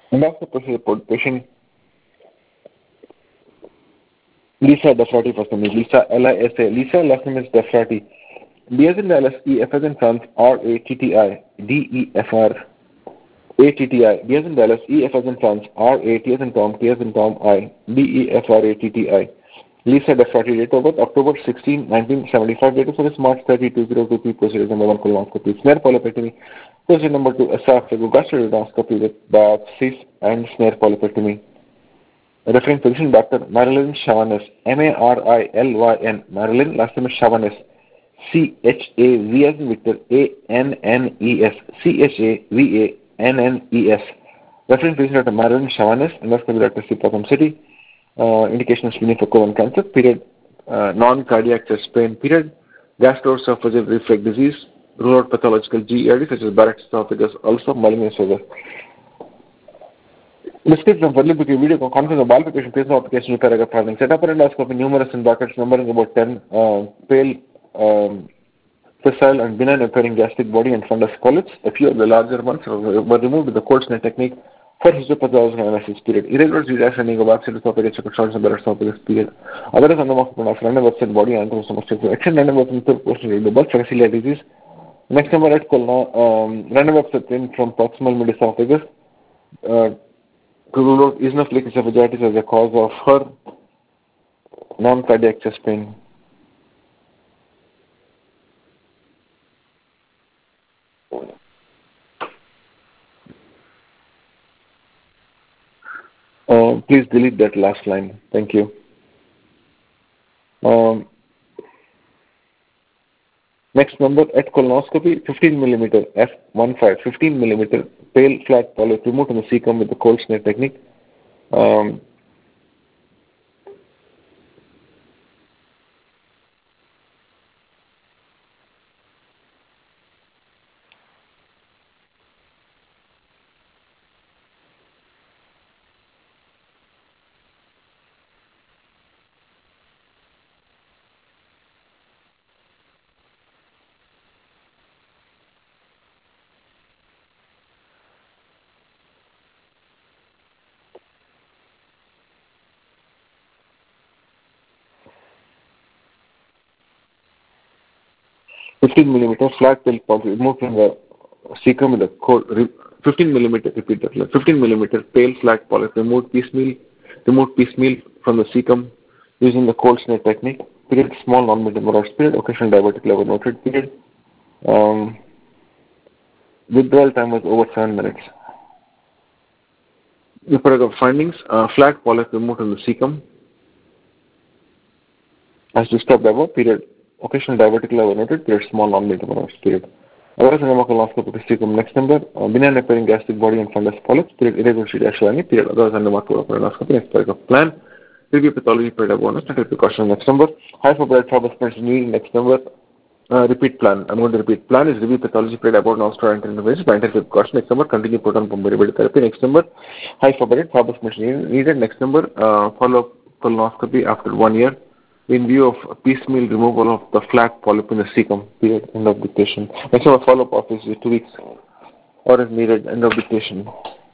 Endoscopy report patient Lisa Defrati first name is Lisa Lisa. Lisa last name is Defrati. D as in Dallas, E F as in France, R A T T I D E F R A T T I. D as in Dallas, E F as in France, R A T as in Tom, T as in Tom, I D E F R A T T I. Lisa Defrati, date of birth October 16, 1975, date of service March 30, 2023, procedure number 1 colonoscopy, snare polypectomy, procedure number 2 esophageal gastroendoscopy with biopsies and snare polypectomy. Referring physician Dr. Marilyn Chavanes, Marilyn, Marilyn, last name is Chavanes, CHAV as in Victor, ANNES, CHAVANNES. Referring physician Dr. Marilyn Chavanes, endoscopy Dr. Sipatham City. Indication of screening for colon cancer, period, non-cardiac chest pain, period, gastroesophageal reflux disease, rule out pathological GERD such as Barrett's esophagus, also malignant esophagus. Description of Wadley video conference of ball application, phase of application, paragraph having set up endoscopy, numerous in brackets, numbering about 10, pale, fissile and benign appearing gastric body and fundus polyps. A few of the larger ones were removed with the cold snare technique for histopathological analysis, period. Irregular GDS and egobacterial esophagus, shorts and Barrett's esophagus, period. Other than the most random website body and extend random website third portion of the bulk celiac disease. Next number at colon, random website from proximal mid esophagus. To rule out eosinophilic esophagitis as a cause of her non-cardiac chest pain. Please delete that last line. Thank you. Next number at colonoscopy, 15 mm F15, 15 mm pale flat polyp removed from the cecum with the cold snare technique. 15 mm flat pale polyp removed from the cecum with the cold. 15 mm, repeat that. 15 mm pale flat polyp removed piecemeal from the cecum using the cold snare technique. Period. Small non-metal hemorrhoids. Period. Occasional divertic level noted. Period. Withdrawal time was over 7 minutes. The paragraph findings: flat polyp removed from the cecum as described above. Period. Occasional divertic level noted. Period. Small non-metal hemorrhoids. Period. Otherwise, colonoscopy cecum. Next number: benign appearing gastric body and fundus polyps. Period. Irregular GDS. Period. Otherwise, colonoscopy. Next paragraph plan. Review pathology. Period. Bonus. Precaution. Next number: high for blood fibrous need. Next number: repeat plan. I'm going to repeat. Plan is review pathology period about non-steroidal interventions, scientific precaution. Next number, continue proton pump variability therapy. Next number, high for blood fibrous needed. Next number, follow-up colonoscopy after 1 year in view of piecemeal removal of the flat polyp in the cecum. Period. End of dictation. Next number, follow-up office is 2 weeks or is needed. End of dictation.